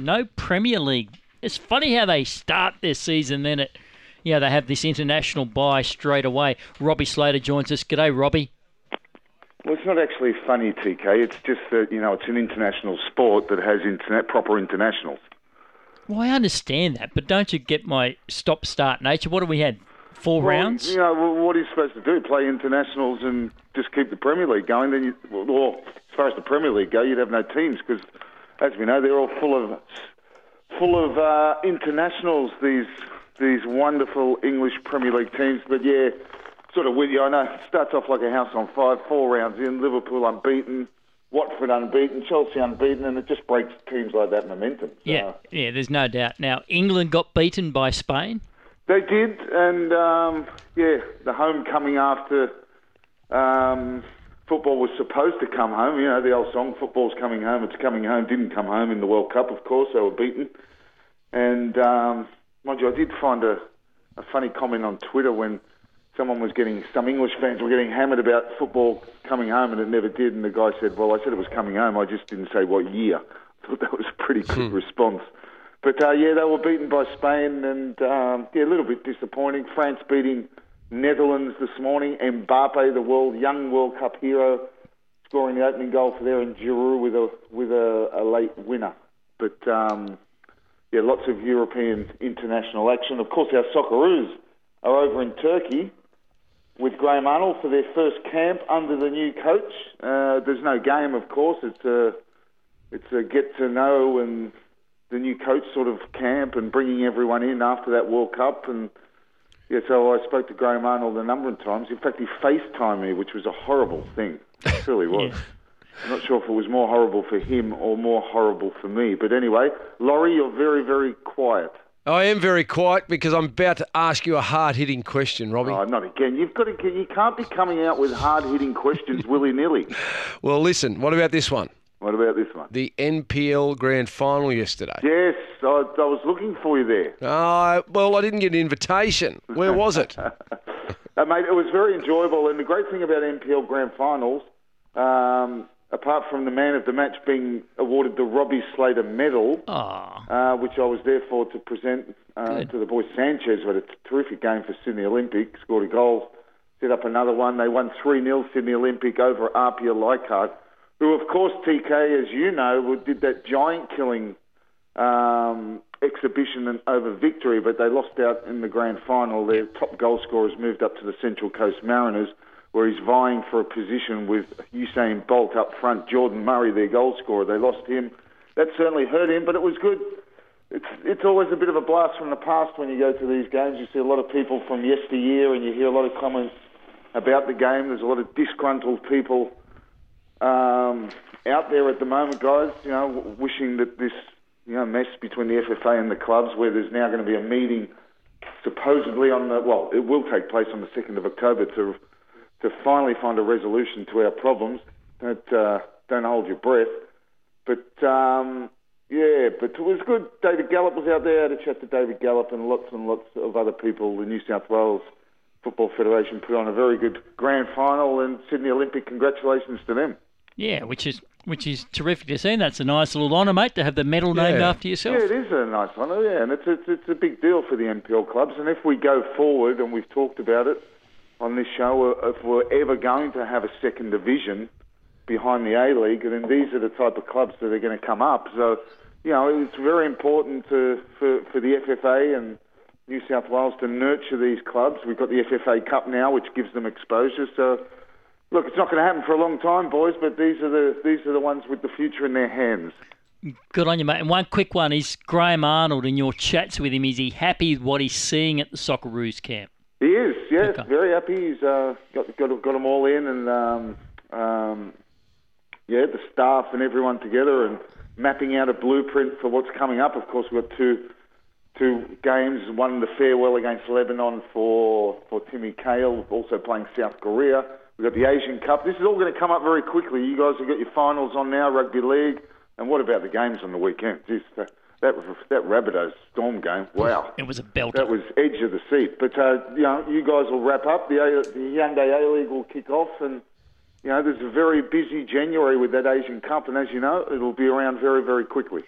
no Premier League. It's funny how they start their season, then they have this international bye straight away. Robbie Slater joins us. G'day, Robbie. Well, it's not actually funny, TK. It's just that, it's an international sport that has proper internationals. Well, I understand that, but don't you get my stop-start nature? What have we had? Four rounds? What are you supposed to do? Play internationals and just keep the Premier League going? Then, as far as the Premier League go, you'd have no teams because, as we know, they're all full of internationals. These wonderful English Premier League teams. But yeah, sort of with you. I know it starts off like a house on fire. 4 rounds in, Liverpool unbeaten, Watford unbeaten, Chelsea unbeaten, and it just breaks teams like that momentum. So. Yeah, there's no doubt. Now, England got beaten by Spain. They did, and the homecoming after football was supposed to come home. The old song, football's coming home, it's coming home, didn't come home in the World Cup, of course, they were beaten. And, mind you, I did find a funny comment on Twitter when some English fans were getting hammered about football coming home and it never did, and the guy said, well, I said it was coming home, I just didn't say what year. I thought that was a pretty good response. But, they were beaten by Spain and, a little bit disappointing. France beating Netherlands this morning. Mbappe, the young World Cup hero, scoring the opening goal for there, and Giroud with a late winner. But, lots of European international action. Of course, our Socceroos are over in Turkey with Graham Arnold for their first camp under the new coach. There's no game, of course. It's a get-to-know and the new coach sort of camp and bringing everyone in after that World Cup. And so I spoke to Graham Arnold a number of times. In fact, he FaceTimed me, which was a horrible thing. It really was. Yeah. I'm not sure if it was more horrible for him or more horrible for me. But anyway, Laurie, you're very, very quiet. I am very quiet because I'm about to ask you a hard-hitting question, Robbie. Oh, not again. You can't be coming out with hard-hitting questions willy-nilly. Well, listen, what about this one? What about this one? The NPL Grand Final yesterday. Yes, I was looking for you there. Well, I didn't get an invitation. Where was it? Mate, it was very enjoyable. And the great thing about NPL Grand Finals, apart from the man of the match being awarded the Robbie Slater medal, which I was there for to present to the boys Sanchez, who had a terrific game for Sydney Olympic, scored a goal, set up another one. They won 3-0 Sydney Olympic over Apia Leichhardt, who, of course, TK, as you know, did that giant-killing exhibition and over victory, but they lost out in the grand final. Their top goal scorers moved up to the Central Coast Mariners, where he's vying for a position with Usain Bolt up front, Jordan Murray, their goal scorer. They lost him. That certainly hurt him, but it was good. It's always a bit of a blast from the past when you go to these games. You see a lot of people from yesteryear, and you hear a lot of comments about the game. There's a lot of disgruntled people out there at the moment, guys, wishing that this, mess between the FFA and the clubs, where there's now going to be a meeting supposedly it will take place on the 2nd of October to finally find a resolution to our problems. Don't hold your breath. But, but it was good. David Gallop was out there. I had a chat to David Gallop and lots of other people. The New South Wales Football Federation put on a very good grand final, and Sydney Olympic, congratulations to them. Yeah, which is terrific to see. And that's a nice little honour, mate, to have the medal named after yourself. Yeah, it is a nice honour, and it's a big deal for the NPL clubs. And if we go forward, and we've talked about it on this show, if we're ever going to have a second division behind the A-League, then these are the type of clubs that are going to come up. So, it's very important for the FFA and New South Wales to nurture these clubs. We've got the FFA Cup now, which gives them exposure. So, look, it's not going to happen for a long time, boys, but these are the ones with the future in their hands. Good on you, mate. And one quick one is Graham Arnold. In your chats with him, is he happy with what he's seeing at the Socceroos camp? He is, yes, okay. Very happy. He's got them all in, and the staff and everyone together, and mapping out a blueprint for what's coming up. Of course, we've got two games, one the farewell against Lebanon for Timmy Cahill, also playing South Korea. We've got the Asian Cup. This is all going to come up very quickly. You guys have got your finals on now, rugby league, and what about the games on the weekend? Jeez, that Rabbitohs Storm game, wow. It was a belter. That was edge of the seat. But, you guys will wrap up. The Hyundai A-League will kick off, and, there's a very busy January with that Asian Cup, and as you know, it'll be around very, very quickly.